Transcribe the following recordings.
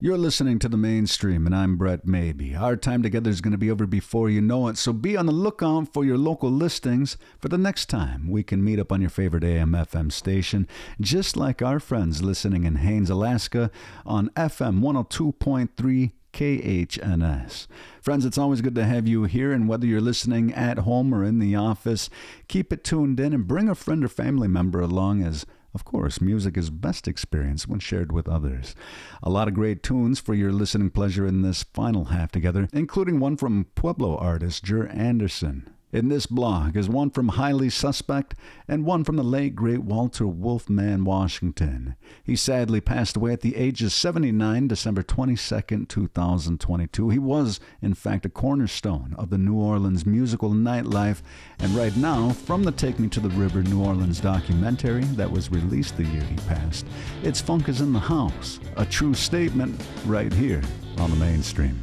You're listening to The Mainstream, and I'm Brett Maybe. Our time together is going to be over before you know it, so be on the lookout for your local listings for the next time we can meet up on your favorite AM/FM station, just like our friends listening in Haines, Alaska on FM 102.3 KHNS. Friends, it's always good to have you here, and whether you're listening at home or in the office, keep it tuned in and bring a friend or family member along, as of course, music is best experienced when shared with others. A lot of great tunes for your listening pleasure in this final half together, including one from Pueblo artist Jer Anderson. In this blog is one from Highly Suspect and one from the late, great Walter Wolfman Washington. He sadly passed away at the age of 79, December 22nd, 2022. He was, in fact, a cornerstone of the New Orleans musical nightlife. And right now, from the Take Me to the River New Orleans documentary that was released the year he passed, it's Funk is in the House, a true statement right here on The Mainstream.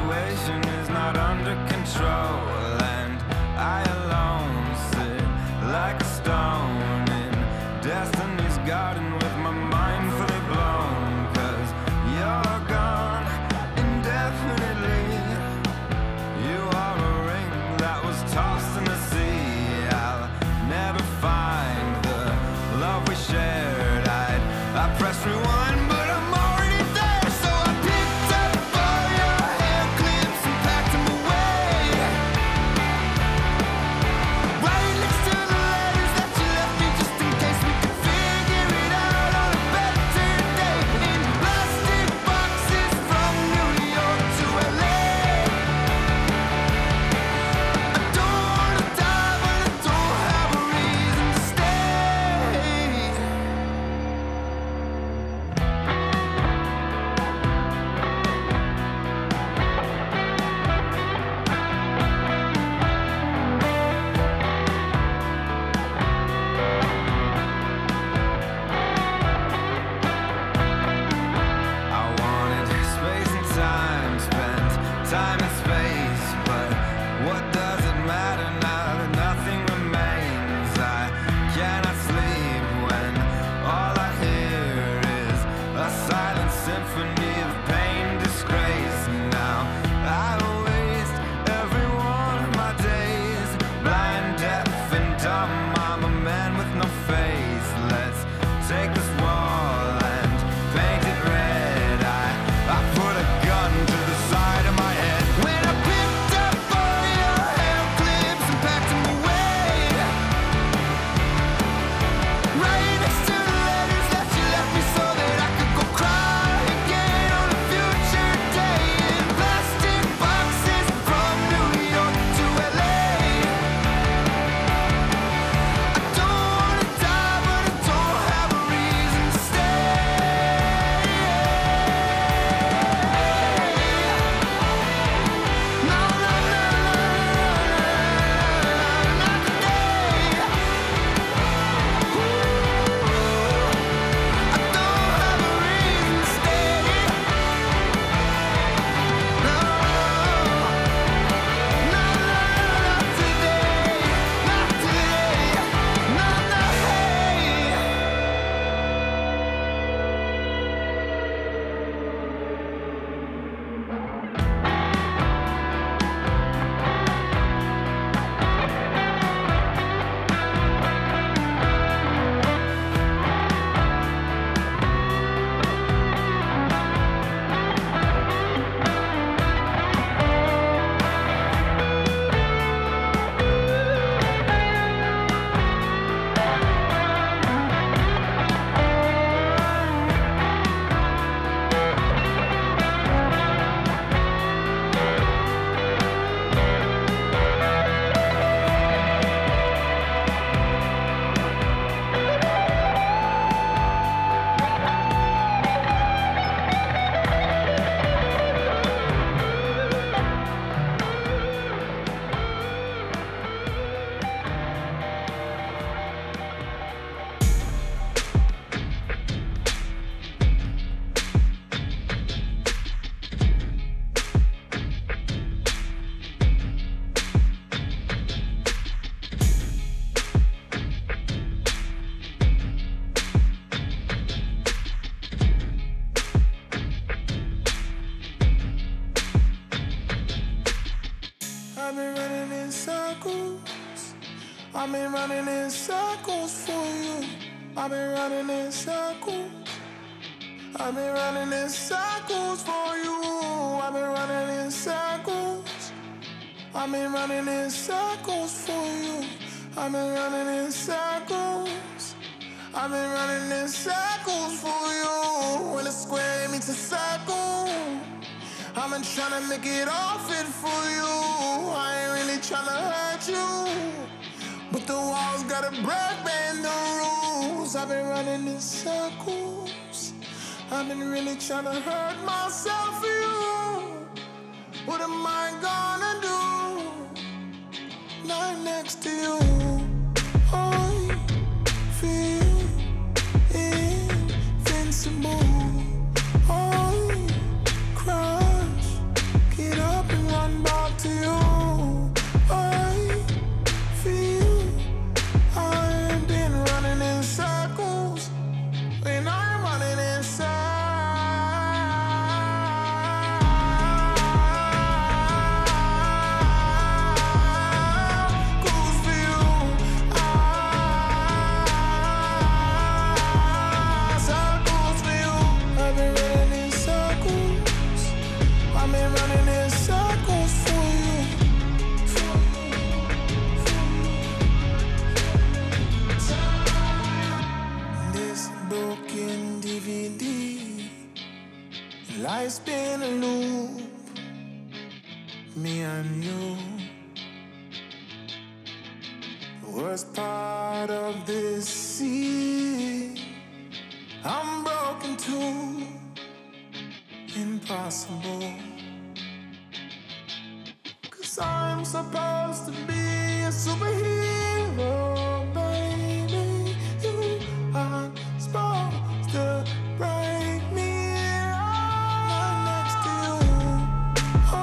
situation is not under control, and I alone sit like a stone in destiny's garden with my mind fully blown, 'cause you're gone indefinitely. You are a ring that was tossed in the sea. I'll never find the love we shared. I pressed rewind, but I'm already there. So I picked up all your hair clips and packed them away, right next to the letters that you left me, just in case we could figure it out on a better day. In plastic boxes from New York to LA. I don't wanna die, but I don't have a reason to stay. I wanted space and time, spent time and space, but what does it matter now that nothing remains? I cannot sleep when all I hear is a silent symphony of pain, disgrace. Now I waste every one of my days, blind, deaf, and dumb. I'm a man with no face. Let's take this wall and paint it red. I put a gun to the side of my head when I picked up all your hair clips and packed them away, right next to the letters that you left me, so that I could go cry again on a future day. In plastic boxes from New York to LA. I don't wanna die, but I don't have a reason to stay. No, no, no, no, not today. I don't have a reason to stay. No, no, not today. Not today. No, no, hey. I've been running in circles. I've been running in circles for you. I've been running in circles. I've been running in circles for you. I've been running in circles. I've been running in circles for you. I've been running in circles. I've been running in circles for you. When a square meets a circle, I've been trying to make it all fit for you. I ain't really trying to hurt you, but the walls gotta break, bend the rules. I've been running in circles. I've been really trying to hurt myself for you. What am I gonna do? Not next to you. I feel invincible. I crash, get up. me and you. The worst part of this scene, I'm broken too, impossible. 'Cause I'm supposed to be a superhero, baby. You are supposed to break me right next to you. I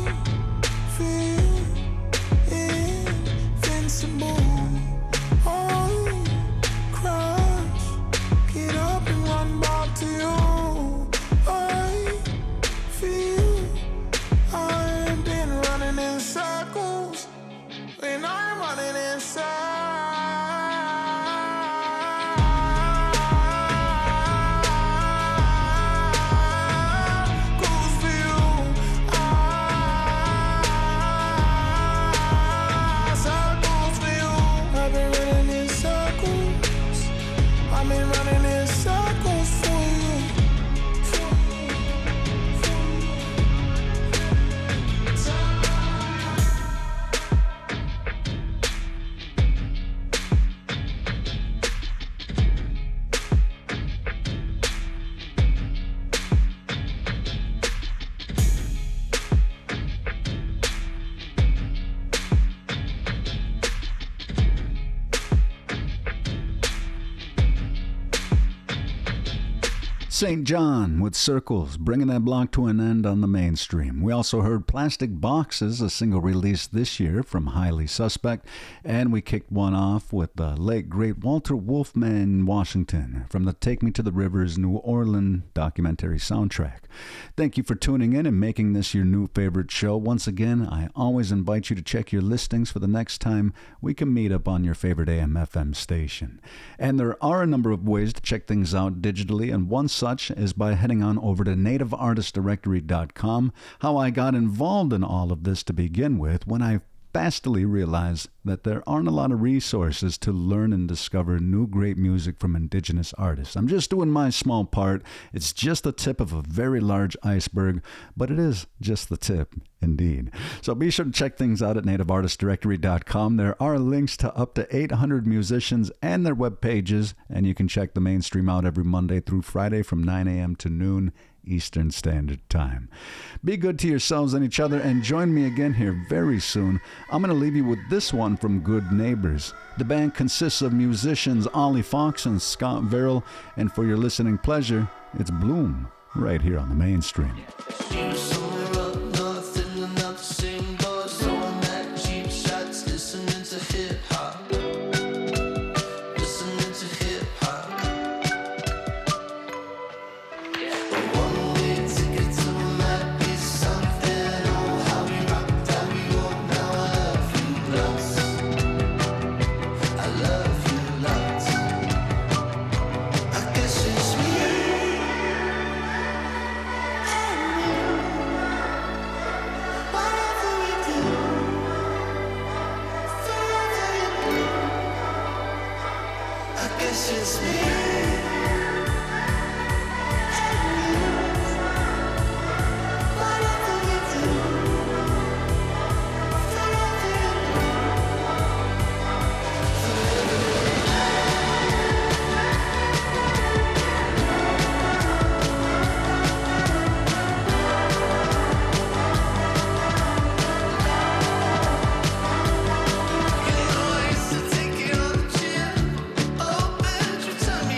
feel invincible. I crash, get up and run back to you. I feel I've been running in circles when I'm running in circles. St. John with Circles, bringing that block to an end on the mainstream. We also heard Plastic Boxes, a single released this year from Highly Suspect, and we kicked one off with the late, great Walter Wolfman Washington from the Take Me to the Rivers New Orleans documentary soundtrack. Thank you for tuning in and making this your new favorite show. Once again, I always invite you to check your listings for the next time we can meet up on your favorite AM/FM station. And there are a number of ways to check things out digitally, and one such is by heading on over to nativeartistdirectory.com. How I got involved in all of this to begin with, when I fastly realized that there aren't a lot of resources to learn and discover new great music from indigenous artists. I'm just doing my small part. It's just the tip of a very large iceberg, but it is just the tip indeed. So be sure to check things out at nativeartistdirectory.com. There are links to up to 800 musicians and their web pages, and you can check the mainstream out every Monday through Friday from 9 a.m. to noon Eastern Standard Time. Be good to yourselves and each other, and join me again here very soon. I'm going to leave you with this one from Good Neighbors. The band consists of musicians Ollie Fox and Scott Verrill, and for your listening pleasure, it's Bloom right here on the mainstream. Tell me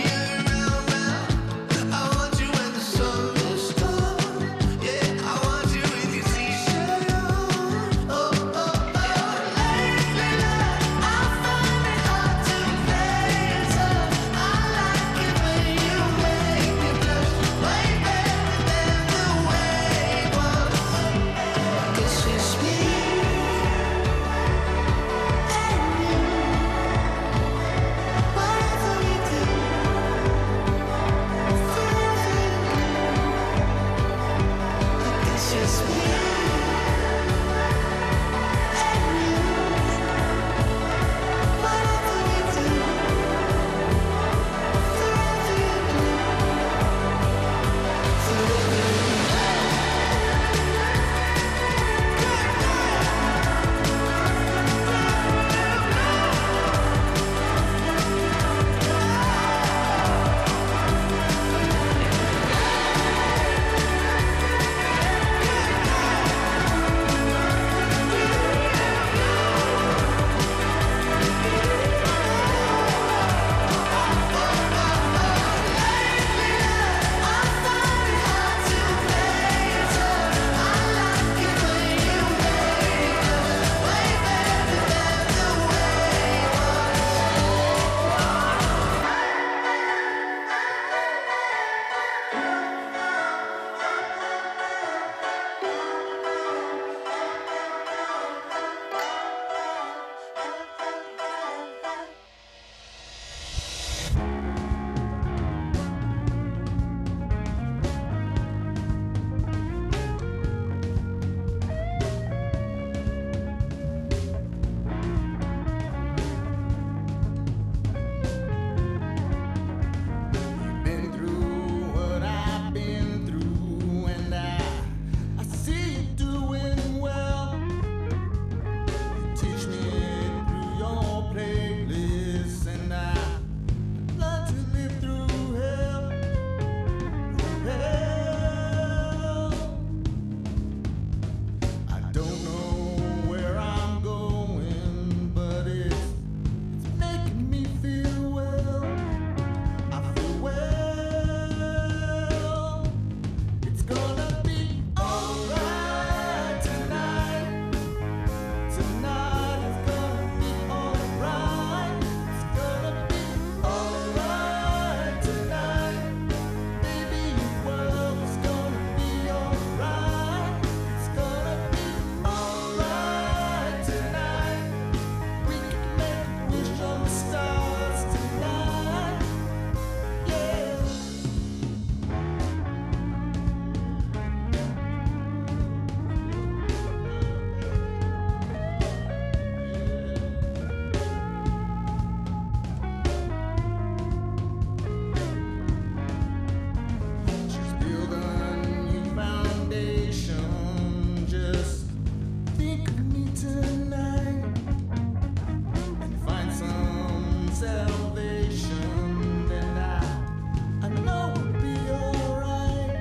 think of me tonight and find some salvation, then I know we'll be alright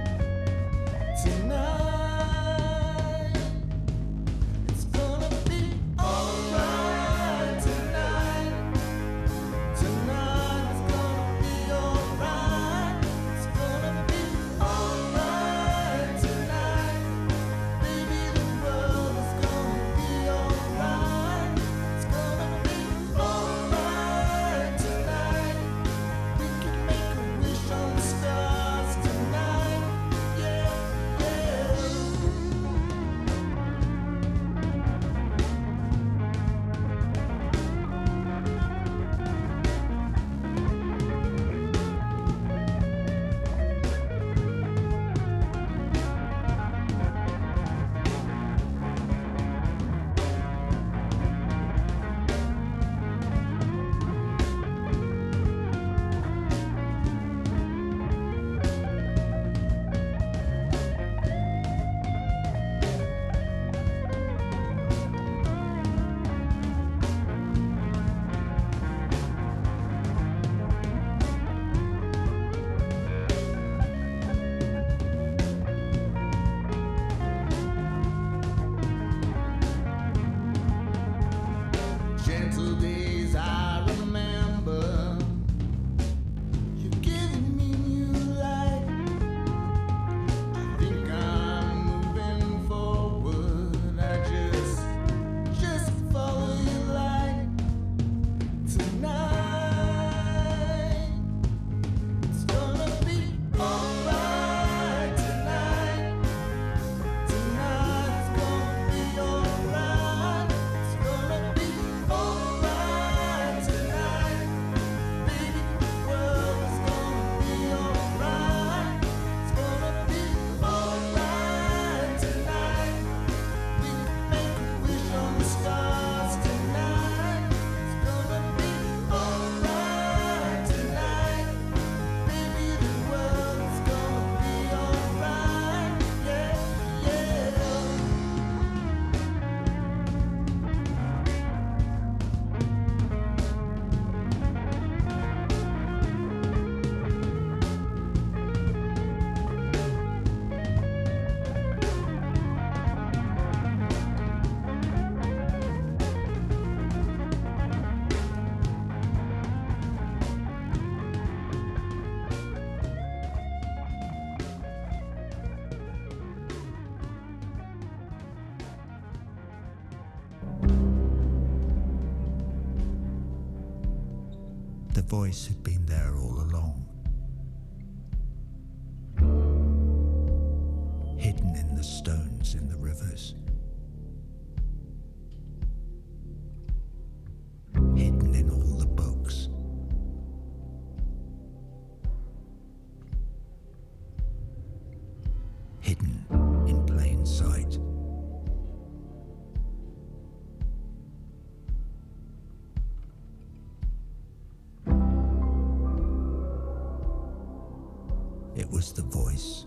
tonight. It's gonna be alright tonight. Tonight it's gonna be alright. It's gonna be alright tonight. Baby, the world is gonna be alright. It's gonna be alright tonight. We can make a wish on the stars tonight. Yeah, yeah. Gentle days I remember. You're giving me new life. I think I'm moving forward. I just follow your light tonight. It's gonna be alright tonight. Tonight it's gonna be alright. It's gonna be alright tonight. Baby, the world is gonna be alright. It's gonna be alright tonight. We can make a wish on the stars tonight. It's gonna be alright tonight. Baby, the world is gonna be alright. Yeah, yeah. The voice had been there all along, hidden in the stones in the rivers, hidden in all the books, hidden in plain sight. It was the voice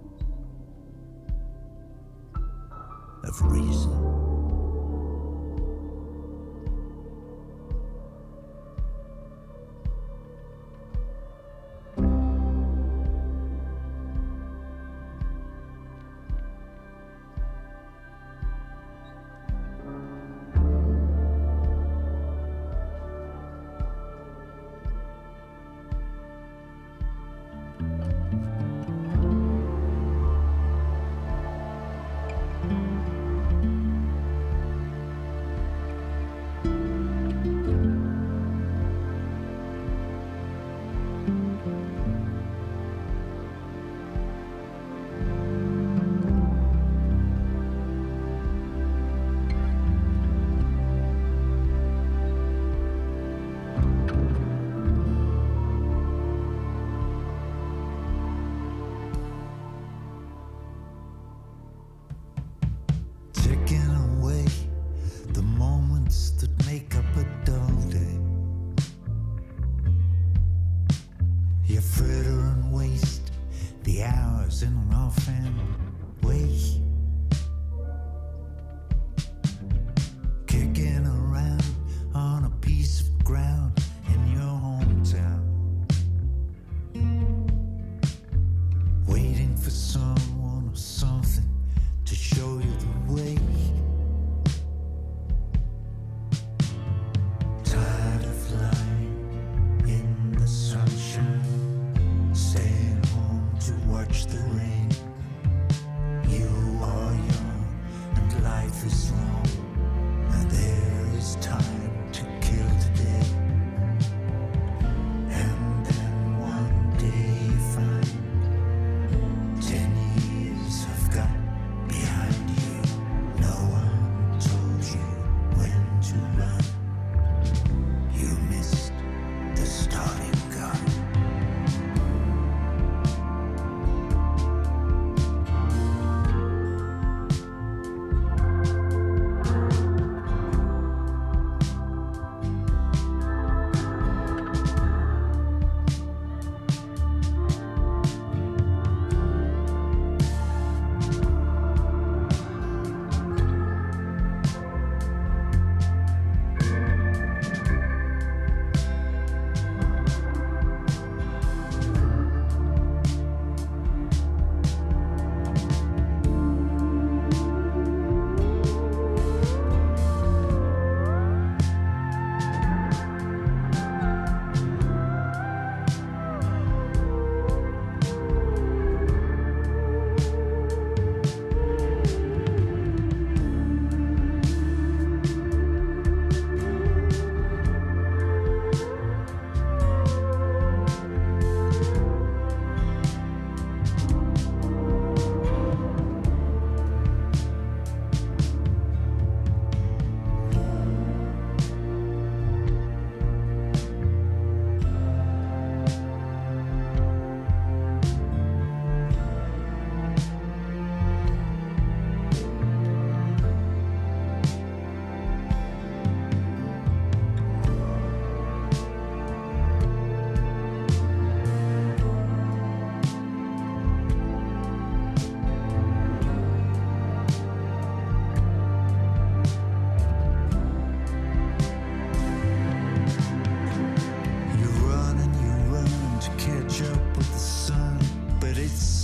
of reason.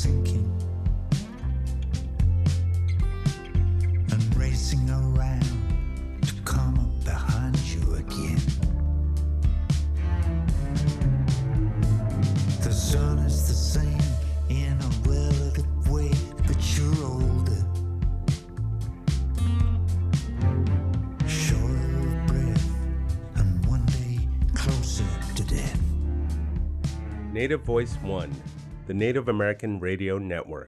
thinking and racing around to come up behind you again. The sun is the same in a relative way, but you're older, shorter of breath, and one day closer to death. Native Voice One, the Native American Radio Network.